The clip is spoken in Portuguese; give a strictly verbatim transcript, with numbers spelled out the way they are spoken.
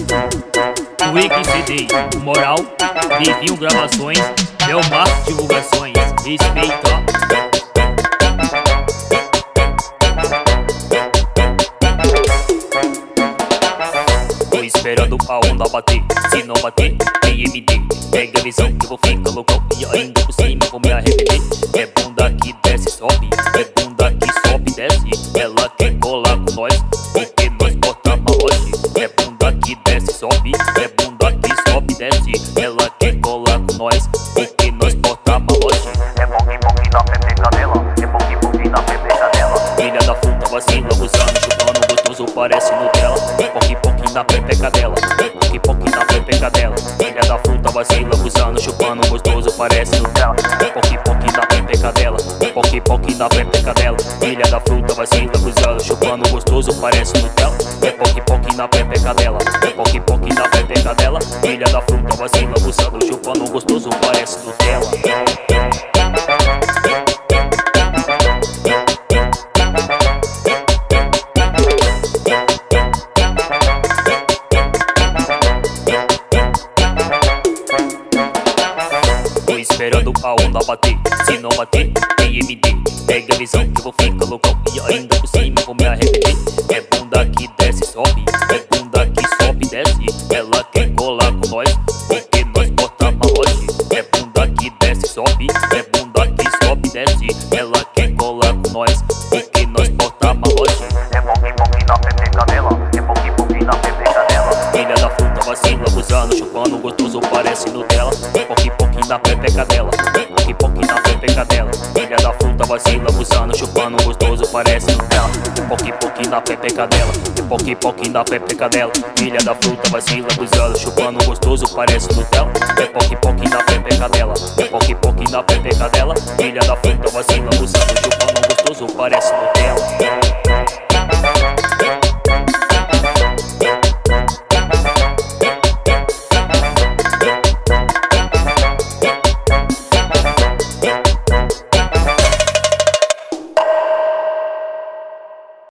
Twig C D, moral, Livinho gravações, Belmar divulgações, respeita. Tô esperando a onda bater, se não bater, tem M D. Pega a visão que eu vou ficar loucão e ainda por cima vou me arrepender. É bunda que desce, sobe, é bunda que sobe, desce. Ela quer colar com nós, porque nós bota malote. É bunda que desce, sobe, é bunda que sobe, desce. Ela quer colar com nós, porque nós bota malote. É pouquinho pouquinho na pepeca dela, é pouquinho pouquinho na pepeca dela. Filha da fruta vacila, usando, chupando, gostoso, parece Nutella. Pouquinho pouquinho na pepeca dela, pouquinho pouquinho na pepeca dela. Filha da fruta vacila, usando, chupando, gostoso, parece Nutella. Pouquinho pouquinho na pepeca dela, pouquinho pouquinho na pepeca dela. Filha da fruta vacila, usando, chupando, gostoso, parece Nutella. É pouquinho pouquinho na pepeca dela, pouquinho pouquinho na pepeca dela. Filha da fruta vacila, usando, chupando, gostoso, parece Nutella. Esperando a onda bater, se não bater, tem M D. Pega a visão que eu vou ficar loucão e ainda por cima vou me arrepender. É bunda que desce, sobe, é bunda que sobe, desce. Ela quer colar com nós, porque nós bota malote. É bunda que desce, sobe, é bunda que sobe, desce. Ela quer colar com nós, porque nós bota malote. É pouquinho pouquinho na pepeca dela, é pouquinho pouquinho na pepeca dela. Filha da fruta vacila, usando, chupando, gostoso, parece Nutella. Pouquinho pouquinho na pepeca dela, pouquinho pouquinho na pepeca dela. Filha da fruta vacila, usando, chupando, gostoso, parece Nutella. Pouquinho pouquinho na pepeca dela, pouquinho pouquinho na pepeca dela. Filha da fruta vacila, usando, chupando, gostoso, parece Nutella. É pouquinho pouquinho na pepeca dela, pouquinho pouquinho na pepeca dela. Filha da fruta vacila, usando, chupando, gostoso, parece Nutella.